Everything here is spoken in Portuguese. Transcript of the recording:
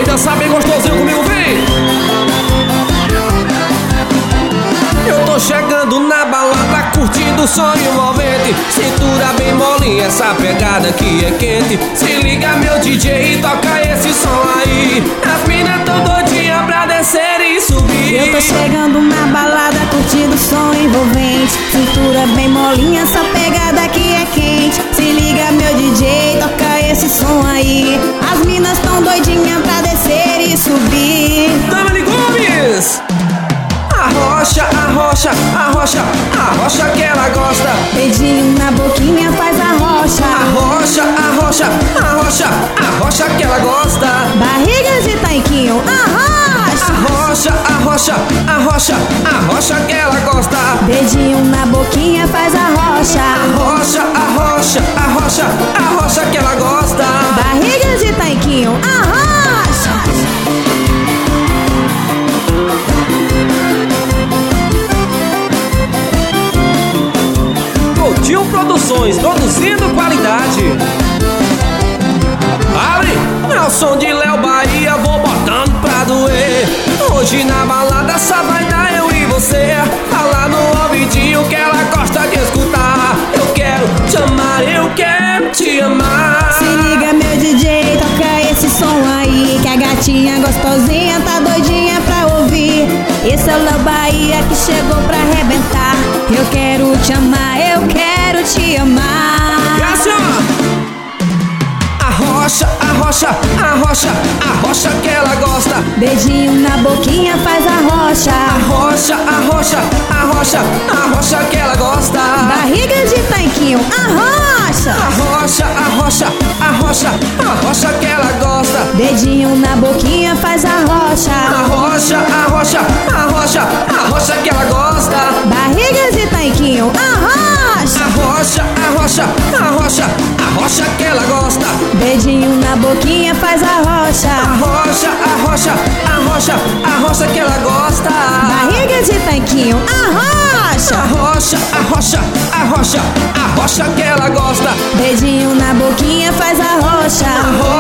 dançar bem gostosinho comigo, vem! Eu tô chegando na balada, curtindo o som envolvente. Cintura bem molinha, essa pegada aqui é quente. Se liga meu DJ e toca esse som aí. As minas tão doidinhas pra descer e subir. Eu tô chegando na balada, curtindo o som envolvente. Cintura bem molinha, essa pegada aqui é quente. Se liga meu DJ, toca esse som aí. As minas tão doidinhas pra descer e subir. Dani Gomes! Arrocha, arrocha, arrocha, arrocha que ela gosta. Dedinho na boquinha faz a rocha. Arrocha, arrocha, arrocha, arrocha que ela gosta. Barriga de tanquinho, arrocha. Arrocha, arrocha, arrocha, arrocha que ela gosta. Dedinho na boquinha faz a rocha. Arrocha, arrocha, arrocha, arrocha que ela gosta. Barriga de tanquinho, arrocha. Coutinho Produções, produzindo qualidade. Abre, é o som de Léo Bahia, vou botando pra doer. Hoje na balada só vai dar eu e você. Fala no ouvidinho que ela gosta de escutar. Eu quero te amar, eu quero te amar. Se liga meu DJ, toca esse som aí, que a gatinha gostosinha tá doidinha pra ouvir. Esse é o Léo Bahia que chegou pra arrebentar. Eu quero te amar, eu quero te amar. E assim, ó. Arrocha, arrocha, arrocha, arrocha que ela gosta. Dedinho na boquinha faz a rocha. Arrocha, arrocha, arrocha, arrocha que ela gosta. Barriga de tanquinho, arrocha. Arrocha, arrocha, arrocha, arrocha que ela gosta. Dedinho na boquinha faz a rocha. Arrocha, arrocha, arrocha, arrocha que ela gosta. Barriga de tanquinho, arrocha. Arrocha, arrocha, arrocha, arrocha que ela gosta. Dedinho na boquinha faz a rocha. Arrocha, arrocha, arrocha, arrocha que ela gosta. Barriga de tanquinho, arrocha. Arrocha, arrocha, arrocha, arrocha que ela gosta. Dedinho na boquinha faz a rocha.